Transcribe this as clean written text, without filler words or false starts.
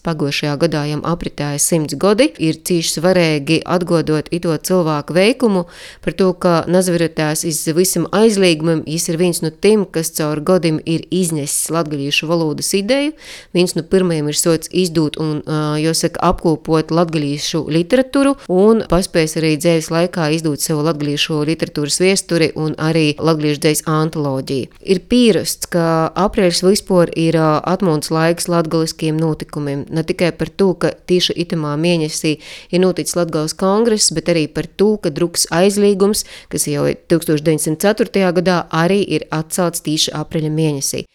Pagošajā gadā jam apritēja 100 godi, ir cīši svarīgi atgodot ito cilvēku veikumu par to, ka nazveretēs iz visam aizlīgumam, jis ir viens no tim, kas caur godim ir iznesis latgalīšu valodas ideju, viens no pirmajiem ir sots izdūt un, jāsaka, apkopot latgalīšu literaturu un paspējis arī dzējas laikā izdūt sev latgalīšu literatūras viesturi un arī latgalīšu dzējas antoloģiju. Ir pīrasts, ka aprēļs vispār ir atmodas laiks latgaliskiem notikumiem. Ne tikai par to, ka tieši itamā mēnesī ir noticis Latgales kongress, bet arī par to, ka druks aizlīgums, kas jau 1904. gadā arī ir atcelts tieši aprīļa mēnesī.